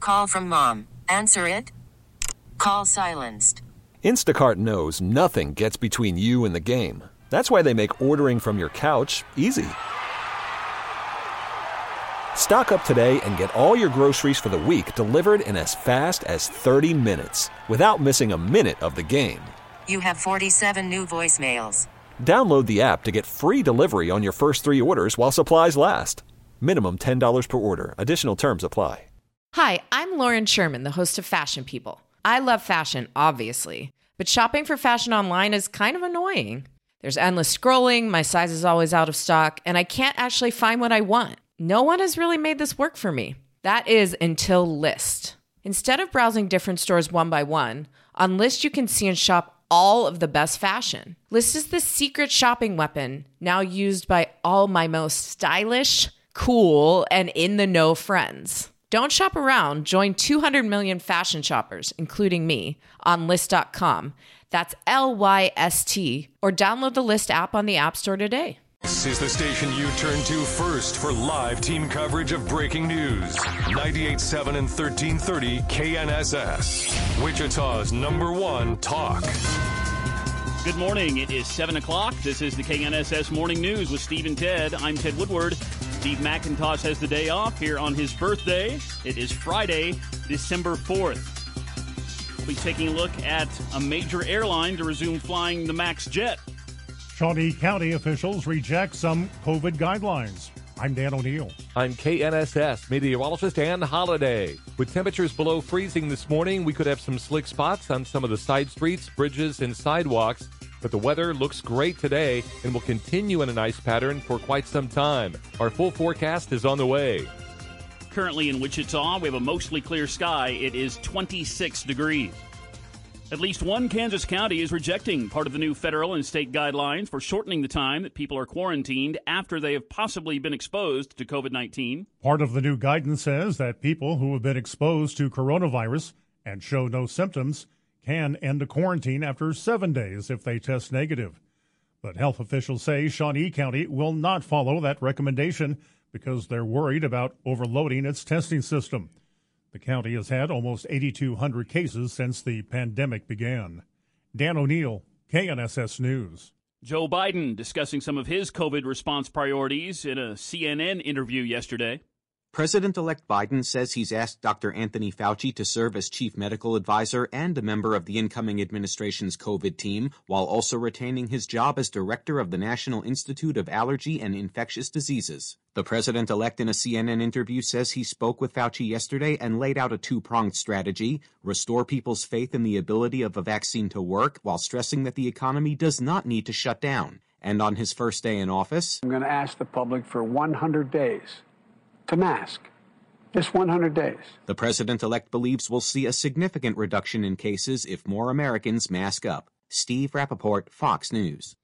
Call from mom. Answer it. Call silenced. Instacart knows nothing gets between you and the game. That's why they make ordering from your couch easy. Stock up today and get all your groceries for the week delivered in as fast as 30 minutes without missing a minute of the game. You have 47 new voicemails. Download the app to get free delivery on your first 3 orders while supplies last. Minimum $10 per order. Additional terms apply. Hi, I'm Lauren Sherman, the host of Fashion People. I love fashion, obviously, but shopping for fashion online is kind of annoying. There's endless scrolling, my size is always out of stock, and I can't actually find what I want. No one has really made this work for me. That is until Lyst. Instead of browsing different stores one by one, on Lyst you can see and shop all of the best fashion. Lyst is the secret shopping weapon now used by all my most stylish, cool, and in-the-know friends. Don't shop around. Join 200 million fashion shoppers, including me, on Lyst.com. That's Lyst, or download the Lyst app on the App Store today. This is the station you turn to first for live team coverage of breaking news. 98.7 and 1330 KNSS. Wichita's #1 talk. Good morning. It is 7 o'clock. This is the KNSS Morning News with Steve and Ted. I'm Ted Woodward. Steve McIntosh has the day off here on his birthday. It is Friday, December 4th. We'll be taking a look at a major airline to resume flying the MAX jet. Shawnee County officials reject some COVID guidelines. I'm Dan O'Neill. I'm KNSS meteorologist Ann Holiday. With temperatures below freezing this morning, we could have some slick spots on some of the side streets, bridges, and sidewalks. But the weather looks great today and will continue in a nice pattern for quite some time. Our full forecast is on the way. Currently in Wichita, we have a mostly clear sky. It is 26 degrees. At least one Kansas county is rejecting part of the new federal and state guidelines for shortening the time that people are quarantined after they have possibly been exposed to COVID-19. Part of the new guidance says that people who have been exposed to coronavirus and show no symptoms can end a quarantine after 7 days if they test negative. But health officials say Shawnee County will not follow that recommendation because they're worried about overloading its testing system. The county has had almost 8,200 cases since the pandemic began. Dan O'Neill, KNSS News. Joe Biden discussing some of his COVID response priorities in a CNN interview yesterday. President-elect Biden says he's asked Dr. Anthony Fauci to serve as chief medical advisor and a member of the incoming administration's COVID team, while also retaining his job as director of the National Institute of Allergy and Infectious Diseases. The president-elect in a CNN interview says he spoke with Fauci yesterday and laid out a two-pronged strategy: restore people's faith in the ability of a vaccine to work, while stressing that the economy does not need to shut down. And on his first day in office, I'm going to ask the public for 100 days to mask. Just 100 days. The president-elect believes we'll see a significant reduction in cases if more Americans mask up. Steve Rappaport, Fox News.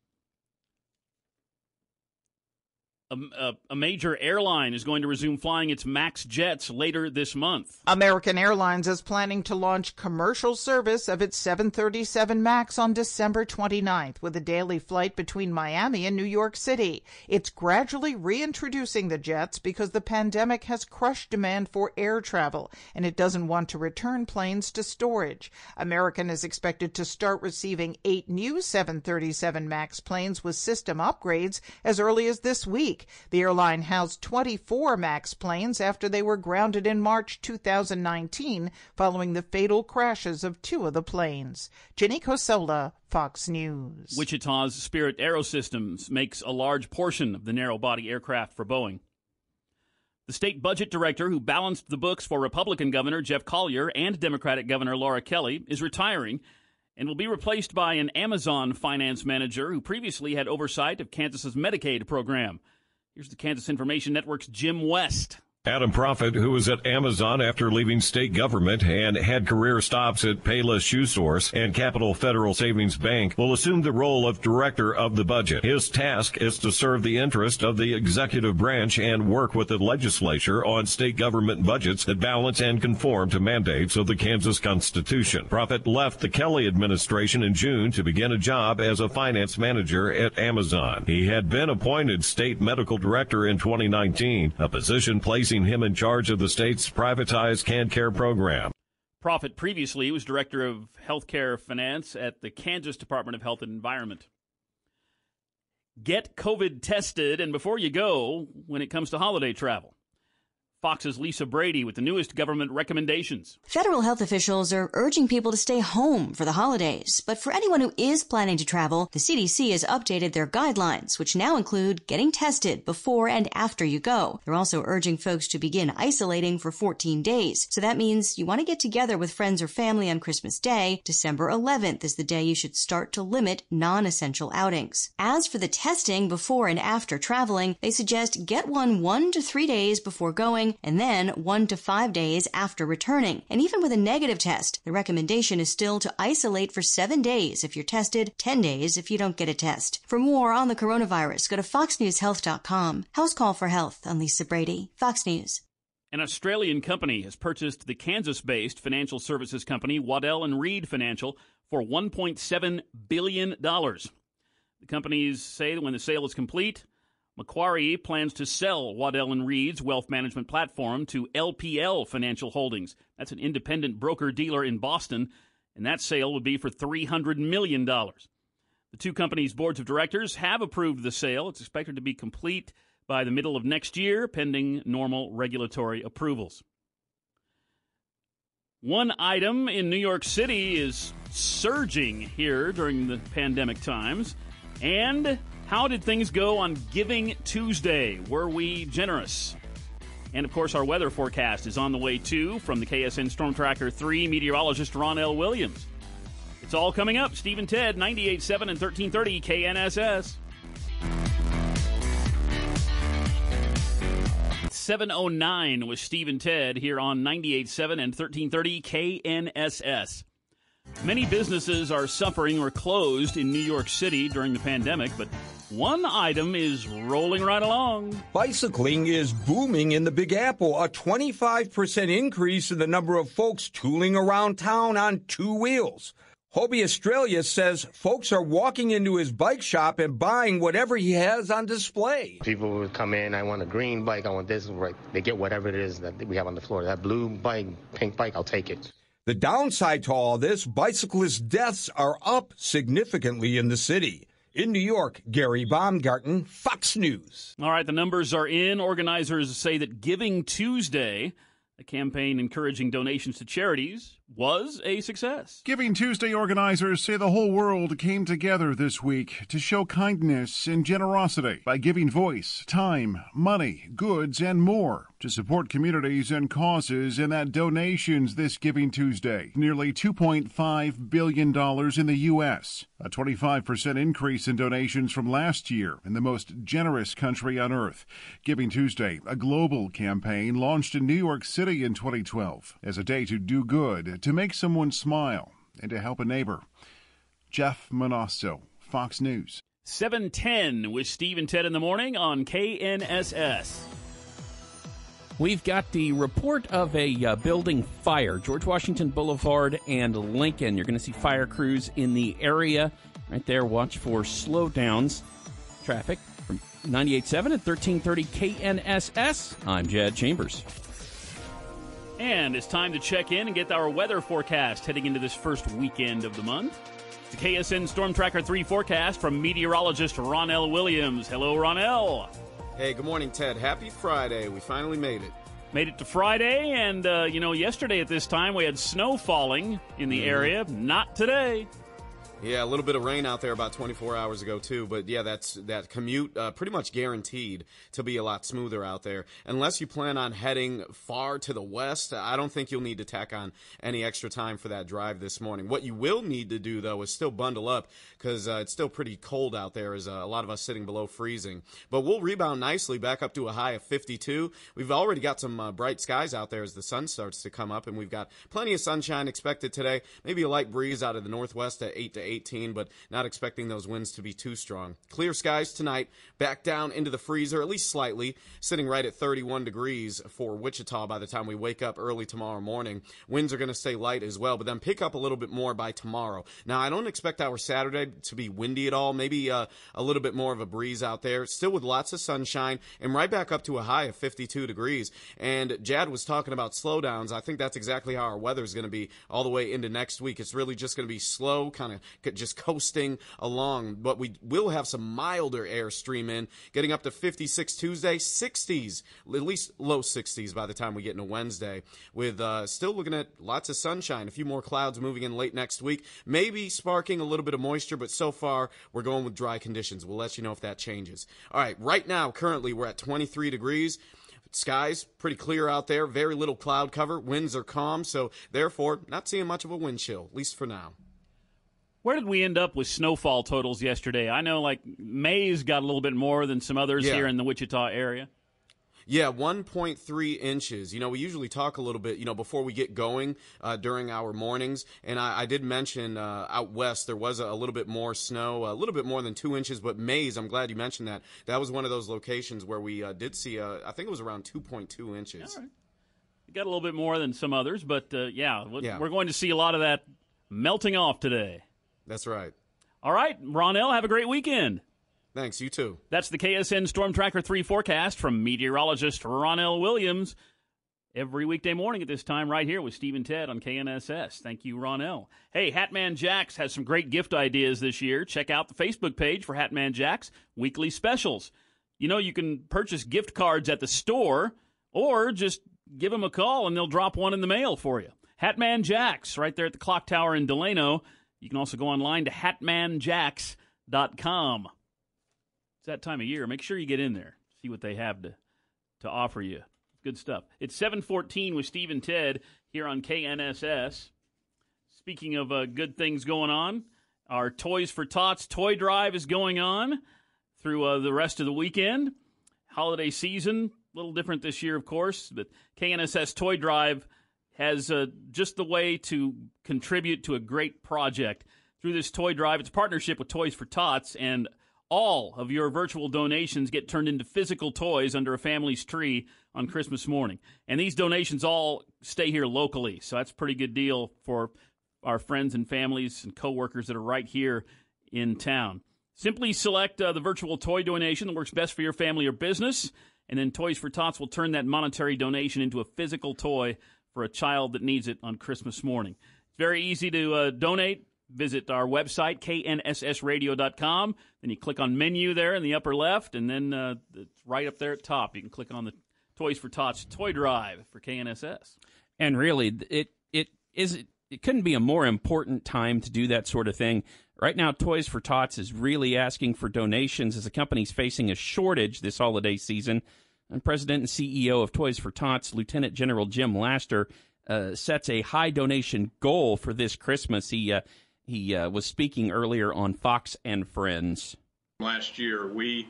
A major airline is going to resume flying its MAX jets later this month. American Airlines is planning to launch commercial service of its 737 MAX on December 29th with a daily flight between Miami and New York City. It's gradually reintroducing the jets because the pandemic has crushed demand for air travel, and it doesn't want to return planes to storage. American is expected to start receiving 8 new 737 MAX planes with system upgrades as early as this week. The airline housed 24 MAX planes after they were grounded in March 2019 following the fatal crashes of 2 of the planes. Jenny Cosola, Fox News. Wichita's Spirit Aerosystems makes a large portion of the narrow-body aircraft for Boeing. The state budget director who balanced the books for Republican Governor Jeff Collier and Democratic Governor Laura Kelly is retiring and will be replaced by an Amazon finance manager who previously had oversight of Kansas's Medicaid program. Here's the Kansas Information Network's Jim West. Adam Proffitt, who was at Amazon after leaving state government and had career stops at Payless Shoe Source and Capital Federal Savings Bank, will assume the role of director of the budget. His task is to serve the interest of the executive branch and work with the legislature on state government budgets that balance and conform to mandates of the Kansas Constitution. Proffitt left the Kelly administration in June to begin a job as a finance manager at Amazon. He had been appointed state medical director in 2019, a position placing placing him in charge of the state's privatized CanCare program. Profit previously was director of healthcare finance at the Kansas Department of Health and Environment. Get COVID tested, and before you go, when it comes to holiday travel. Fox's Lisa Brady with the newest government recommendations. Federal health officials are urging people to stay home for the holidays. But for anyone who is planning to travel, the CDC has updated their guidelines, which now include getting tested before and after you go. They're also urging folks to begin isolating for 14 days. So that means you want to get together with friends or family on Christmas Day. December 11th is the day you should start to limit non-essential outings. As for the testing before and after traveling, they suggest get 1 to 3 days before going, and then 1 to 5 days after returning. And even with a negative test, the recommendation is still to isolate for 7 days if you're tested, 10 days if you don't get a test. For more on the coronavirus, go to foxnewshealth.com. House Call for Health. I'm Lisa Brady, Fox News. An Australian company has purchased the Kansas-based financial services company Waddell & Reed Financial for $1.7 billion. The companies say that when the sale is complete, Macquarie plans to sell Waddell & Reed's wealth management platform to LPL Financial Holdings. That's an independent broker-dealer in Boston, and that sale would be for $300 million. The two companies' boards of directors have approved the sale. It's expected to be complete by the middle of next year, pending normal regulatory approvals. One item in New York City is surging here during the pandemic times, and how did things go on Giving Tuesday? Were we generous? And, of course, our weather forecast is on the way, too, from the KSN Storm Tracker 3 meteorologist Ron L. Williams. It's all coming up. Steve and Ted, 98.7 and 1330 KNSS. 7:09 with Steve and Ted here on 98.7 and 1330 KNSS. Many businesses are suffering or closed in New York City during the pandemic, but one item is rolling right along. Bicycling is booming in the Big Apple, a 25% increase in the number of folks tooling around town on two wheels. Hobie Australia says folks are walking into his bike shop and buying whatever he has on display. People would come in, I want a green bike, I want this, right? They get whatever it is that we have on the floor. That blue bike, pink bike, I'll take it. The downside to all this, bicyclist deaths are up significantly in the city. In New York, Gary Baumgarten, Fox News. All right, the numbers are in. Organizers say that Giving Tuesday, a campaign encouraging donations to charities, was a success. Giving Tuesday organizers say the whole world came together this week to show kindness and generosity by giving voice, time, money, goods, and more to support communities and causes, and that donations this Giving Tuesday, nearly $2.5 billion in the U.S., a 25% increase in donations from last year in the most generous country on earth. Giving Tuesday, a global campaign launched in New York City in 2012 as a day to do good, to make someone smile, and to help a neighbor. Jeff Monasto, Fox News. 7:10 with Steve and Ted in the morning on KNSS. We've got the report of a building fire, George Washington Boulevard and Lincoln. You're going to see fire crews in the area right there. Watch for slowdowns. Traffic from 98.7 and 1330 KNSS. I'm Jed Chambers. And it's time to check in and get our weather forecast heading into this first weekend of the month. The KSN Storm Tracker 3 forecast from meteorologist Ron L. Williams. Hello, Ron L. Hey, good morning, Ted. Happy Friday. We finally made it. Made it to Friday, and, yesterday at this time we had snow falling in the area. Not today. Yeah, a little bit of rain out there about 24 hours ago, too. But, yeah, that commute pretty much guaranteed to be a lot smoother out there. Unless you plan on heading far to the west, I don't think you'll need to tack on any extra time for that drive this morning. What you will need to do, though, is still bundle up because it's still pretty cold out there, as a lot of us sitting below freezing. But we'll rebound nicely back up to a high of 52. We've already got some bright skies out there as the sun starts to come up, and we've got plenty of sunshine expected today. Maybe a light breeze out of the northwest at 8 to 18, but not expecting those winds to be too strong. Clear skies tonight, back down into the freezer, at least slightly, sitting right at 31 degrees for Wichita by the time we wake up early tomorrow morning. Winds are going to stay light as well, but then pick up a little bit more by tomorrow. Now, I don't expect our Saturday to be windy at all, maybe a little bit more of a breeze out there, still with lots of sunshine, and right back up to a high of 52 degrees. And Jad was talking about slowdowns. I think that's exactly how our weather is going to be all the way into next week. It's really just going to be slow, kind of just coasting along, but we will have some milder air stream in, getting up to 56 Tuesday, 60s, at least low 60s by the time we get into Wednesday, with still looking at lots of sunshine, a few more clouds moving in late next week, maybe sparking a little bit of moisture, but so far we're going with dry conditions. We'll let you know if that changes. All right, right now, currently, we're at 23 degrees. Skies pretty clear out there, very little cloud cover, winds are calm, so therefore not seeing much of a wind chill, at least for now. Where did we end up with snowfall totals yesterday? I know like Mays got a little bit more than some others here in the Wichita area. Yeah, 1.3 inches. We usually talk a little bit, before we get going during our mornings. And I did mention out west there was a little bit more snow, a little bit more than 2 inches. But Mays, I'm glad you mentioned that. That was one of those locations where we did see, I think it was around 2.2 inches. All right. Got a little bit more than some others, but we're going to see a lot of that melting off today. That's right. All right, Ronell, have a great weekend. Thanks, you too. That's the KSN Storm Tracker 3 forecast from meteorologist Ronell Williams. Every weekday morning at this time right here with Steve and Ted on KNSS. Thank you, Ronell. Hey, Hatman Jacks has some great gift ideas this year. Check out the Facebook page for Hatman Jacks weekly specials. You can purchase gift cards at the store or just give them a call and they'll drop one in the mail for you. Hatman Jacks right there at the Clock Tower in Delano. You can also go online to hatmanjacks.com. It's that time of year. Make sure you get in there. See what they have to offer you. It's good stuff. It's 7:14 with Steve and Ted here on KNSS. Speaking of good things going on, our Toys for Tots toy drive is going on through the rest of the weekend. Holiday season, a little different this year, of course, but KNSS Toy Drive has just the way to contribute to a great project. Through this toy drive, it's a partnership with Toys for Tots, and all of your virtual donations get turned into physical toys under a family's tree on Christmas morning. And these donations all stay here locally, so that's a pretty good deal for our friends and families and coworkers that are right here in town. Simply select the virtual toy donation that works best for your family or business, and then Toys for Tots will turn that monetary donation into a physical toy for a child that needs it on Christmas morning. It's very easy to donate. Visit our website, knssradio.com. Then you click on menu there in the upper left, and then it's right up there at top. You can click on the Toys for Tots Toy Drive for KNSS. And really, it couldn't be a more important time to do that sort of thing. Right now, Toys for Tots is really asking for donations as the company's facing a shortage this holiday season. And President and CEO of Toys for Tots, Lieutenant General Jim Laster, sets a high donation goal for this Christmas. He was speaking earlier on Fox and Friends. Last year, we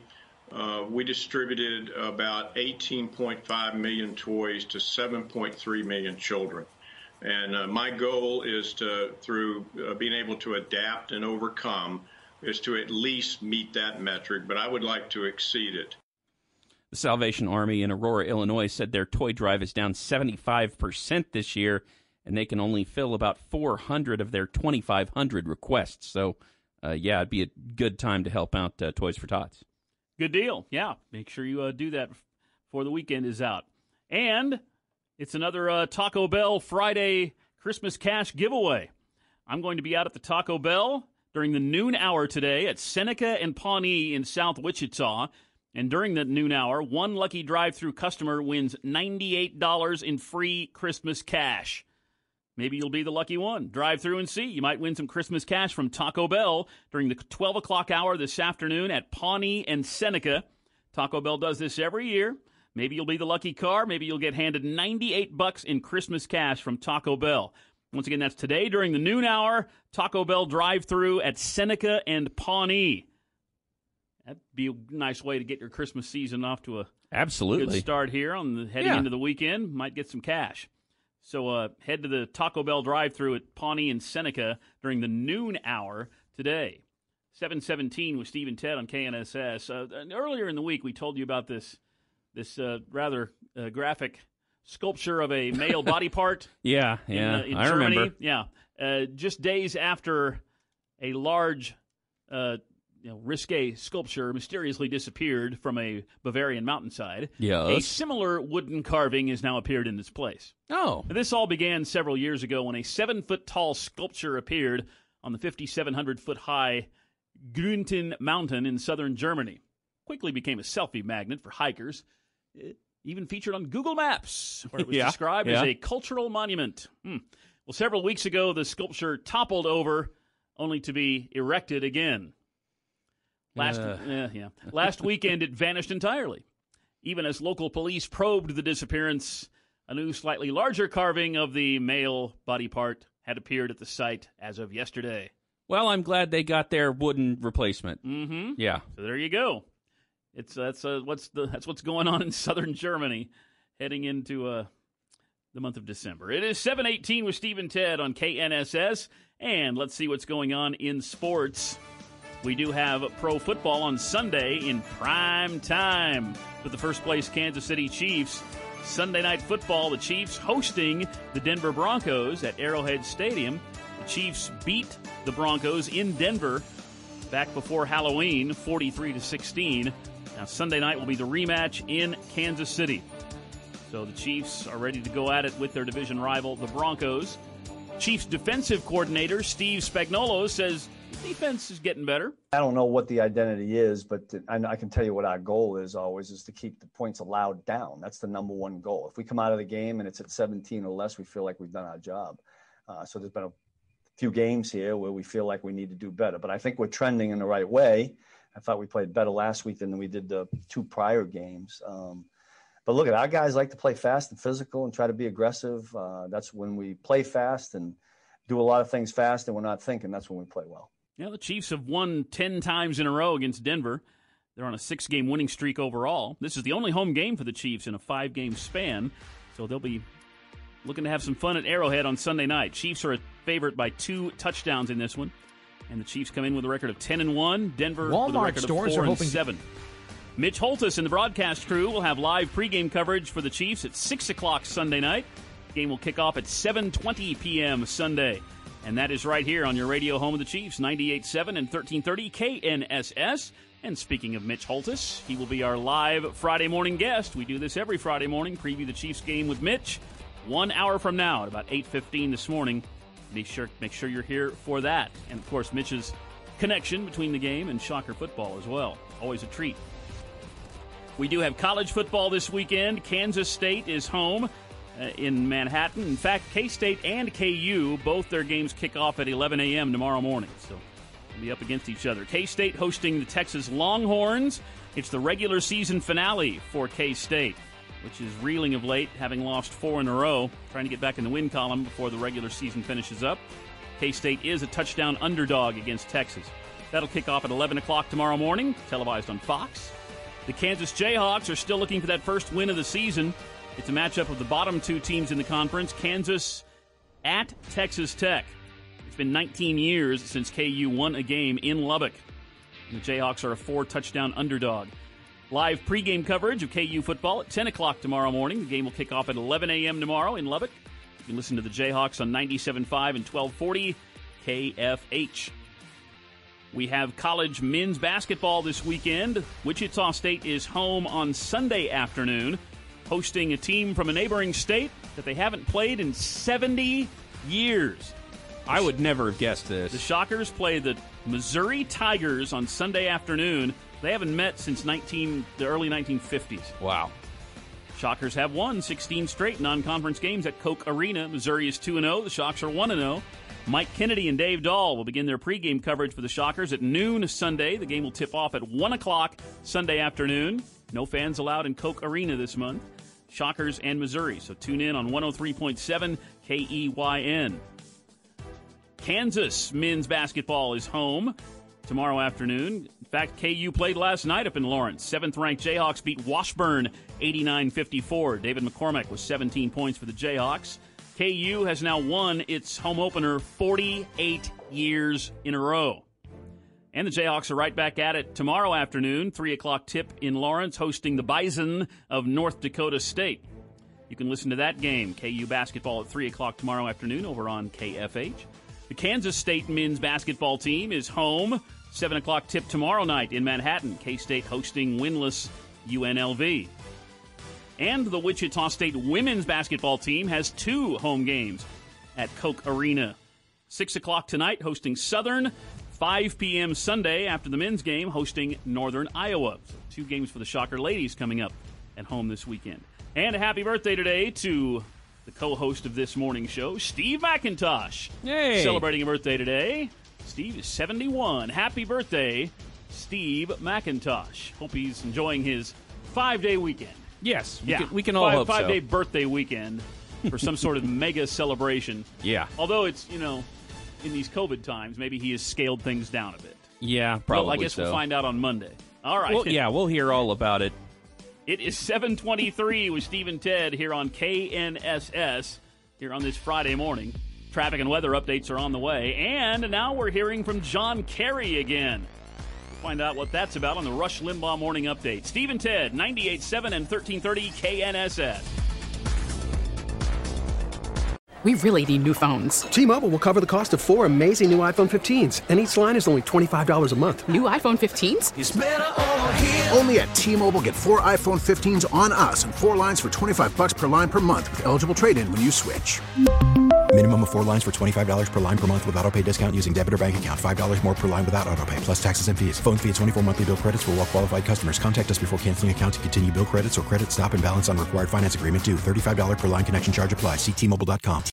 distributed about 18.5 million toys to 7.3 million children. And my goal is to, through being able to adapt and overcome, is to at least meet that metric, but I would like to exceed it. The Salvation Army in Aurora, Illinois, said their toy drive is down 75% this year, and they can only fill about 400 of their 2,500 requests. So, it'd be a good time to help out Toys for Tots. Good deal. Yeah, make sure you do that before the weekend is out. And it's another Taco Bell Friday Christmas cash giveaway. I'm going to be out at the Taco Bell during the noon hour today at Seneca and Pawnee in South Wichita. And during the noon hour, one lucky drive-thru customer wins $98 in free Christmas cash. Maybe you'll be the lucky one. Drive through and see. You might win some Christmas cash from Taco Bell during the 12 o'clock hour this afternoon at Pawnee and Seneca. Taco Bell does this every year. Maybe you'll be the lucky car. Maybe you'll get handed $98 in Christmas cash from Taco Bell. Once again, that's today during the noon hour, Taco Bell drive-thru at Seneca and Pawnee. That'd be a nice way to get your Christmas season off to a good start here on the heading into the weekend. Might get some cash. So head to the Taco Bell drive-thru at Pawnee and Seneca during the noon hour today. 7:17 with Steve and Ted on KNSS. Earlier in the week, we told you about this rather graphic sculpture of a male body part. In I Germany. Remember. Yeah. Just days after a large, risque sculpture mysteriously disappeared from a Bavarian mountainside. Yes. A similar wooden carving has now appeared in its place. Oh. This all began several years ago when a 7-foot-tall sculpture appeared on the 5,700-foot-high Grünten Mountain in southern Germany. Quickly became a selfie magnet for hikers. It even featured on Google Maps, where it was described as a cultural monument. Well, several weeks ago, the sculpture toppled over, only to be erected again. Last weekend, it vanished entirely. Even as local police probed the disappearance, a new, slightly larger carving of the male body part had appeared at the site as of yesterday. Well, I'm glad they got their wooden replacement. Mm-hmm. Yeah. So there you go. That's what's going on in southern Germany, heading into the month of December. It is 7:18 with Steve and Ted on KNSS, and let's see what's going on in sports. We do have pro football on Sunday in prime time with the first-place Kansas City Chiefs. Sunday night football, the Chiefs hosting the Denver Broncos at Arrowhead Stadium. The Chiefs beat the Broncos in Denver back before Halloween, 43-16. Now, Sunday night will be the rematch in Kansas City. So the Chiefs are ready to go at it with their division rival, the Broncos. Chiefs defensive coordinator Steve Spagnuolo says the defense is getting better. I don't know what the identity is, but I can tell you what our goal is always is to keep the points allowed down. That's the number one goal. If we come out of the game and it's at 17 or less, we feel like we've done our job. So there's been a few games here where we feel like we need to do better. But I think we're trending in the right way. I thought we played better last week than we did the 2 prior games. But look, our guys like to play fast and physical and try to be aggressive. That's when we play fast and do a lot of things fast and we're not thinking. That's when we play well. Yeah, the Chiefs have won 10 times in a row against Denver. They're on a 6-game winning streak overall. This is the only home game for the Chiefs in a 5-game span. So they'll be looking to have some fun at Arrowhead on Sunday night. Chiefs are a favorite by 2 touchdowns in this one. And the Chiefs come in with a record of 10-1. Denver with a record of 4-7. Mitch Holthus and the broadcast crew will have live pregame coverage for the Chiefs at 6 o'clock Sunday night. The game will kick off at 7:20 p.m. Sunday. And that is right here on your radio home of the Chiefs, 98.7 and 1330 KNSS. And speaking of Mitch Holthus, he will be our live Friday morning guest. We do this every Friday morning, preview the Chiefs game with Mitch. 1 hour from now at about 8:15 this morning. Make sure you're here for that. And, of course, Mitch's connection between the game and Shocker football as well. Always a treat. We do have college football this weekend. Kansas State is home in Manhattan. In fact, K-State and KU, both their games kick off at 11 a.m. tomorrow morning. So they'll be up against each other. K-State hosting the Texas Longhorns. It's the regular season finale for K-State, which is reeling of late, having lost 4 in a row, trying to get back in the win column before the regular season finishes up. K-State is a touchdown underdog against Texas. That'll kick off at 11 o'clock tomorrow morning, televised on Fox. The Kansas Jayhawks are still looking for that first win of the season. It's a matchup of the bottom 2 teams in the conference, Kansas at Texas Tech. It's been 19 years since KU won a game in Lubbock. And the Jayhawks are a 4-touchdown underdog. Live pregame coverage of KU football at 10 o'clock tomorrow morning. The game will kick off at 11 a.m. tomorrow in Lubbock. You can listen to the Jayhawks on 97.5 and 1240 KFH. We have college men's basketball this weekend. Wichita State is home on Sunday afternoon, hosting a team from a neighboring state that they haven't played in 70 years. I would never have guessed this. The Shockers play the Missouri Tigers on Sunday afternoon. They haven't met since the early 1950s. Wow. Shockers have won 16 straight non-conference games at Koch Arena. Missouri is 2-0. The Shocks are 1-0. Mike Kennedy and Dave Dahl will begin their pregame coverage for the Shockers at noon Sunday. The game will tip off at 1 o'clock Sunday afternoon. No fans allowed in Koch Arena this month. Shockers and Missouri. So tune in on 103.7 KEYN. Kansas men's basketball is home tomorrow afternoon. In fact, KU played last night up in Lawrence. 7th-ranked Jayhawks beat Washburn 89-54. David McCormack with 17 points for the Jayhawks. KU has now won its home opener 48 years in a row. And the Jayhawks are right back at it tomorrow afternoon, 3 o'clock tip in Lawrence, hosting the Bison of North Dakota State. You can listen to that game, KU basketball, at 3 o'clock tomorrow afternoon over on KFH. The Kansas State men's basketball team is home, 7 o'clock tip tomorrow night in Manhattan. K-State hosting winless UNLV. And the Wichita State women's basketball team has 2 home games at Koch Arena. 6 o'clock tonight hosting Southern. 5 p.m. Sunday after the men's game hosting Northern Iowa. So 2 games for the Shocker ladies coming up at home this weekend. And a happy birthday today to the co-host of this morning show, Steve McIntosh. Hey! Celebrating a birthday today. Steve is 71. Happy birthday, Steve McIntosh. Hope he's enjoying his 5-day weekend. Yes, we can all hope so. 5-day birthday weekend for some sort of mega celebration. Yeah. Although it's, in these COVID times, maybe he has scaled things down a bit. Yeah, probably. Well, I guess we'll find out on Monday. All right. Well, yeah, we'll hear all about it. It is 7:23 with Steve and Ted here on KNSS here on this Friday morning. Traffic and weather updates are on the way. And now we're hearing from John Kerry again. We'll find out what that's about on the Rush Limbaugh Morning Update. Steve and Ted, 98.7 and 1330 KNSS. We really need new phones. T-Mobile will cover the cost of 4 amazing new iPhone 15s, and each line is only $25 a month. New iPhone 15s? It's better over here. Only at T-Mobile, get 4 iPhone 15s on us and 4 lines for $25 per line per month with eligible trade-in when you switch. Minimum of 4 lines for $25 per line per month with autopay discount using debit or bank account. $5 more per line without autopay, plus taxes and fees. Phone fee at 24 monthly bill credits for well-qualified customers. Contact us before canceling account to continue bill credits or credit stop and balance on required finance agreement due. $35 per line connection charge applies. See T-Mobile.com.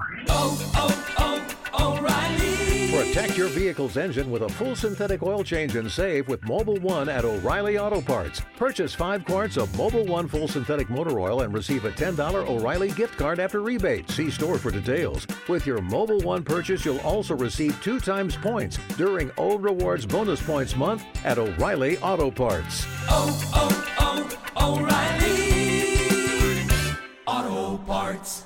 O'Reilly. Protect your vehicle's engine with a full synthetic oil change and save with Mobil 1 at O'Reilly Auto Parts. Purchase 5 quarts of Mobil 1 full synthetic motor oil and receive a $10 O'Reilly gift card after rebate. See store for details. With your Mobil 1 purchase, you'll also receive 2 times points during O Rewards Bonus Points Month at O'Reilly Auto Parts. O'Reilly Auto Parts.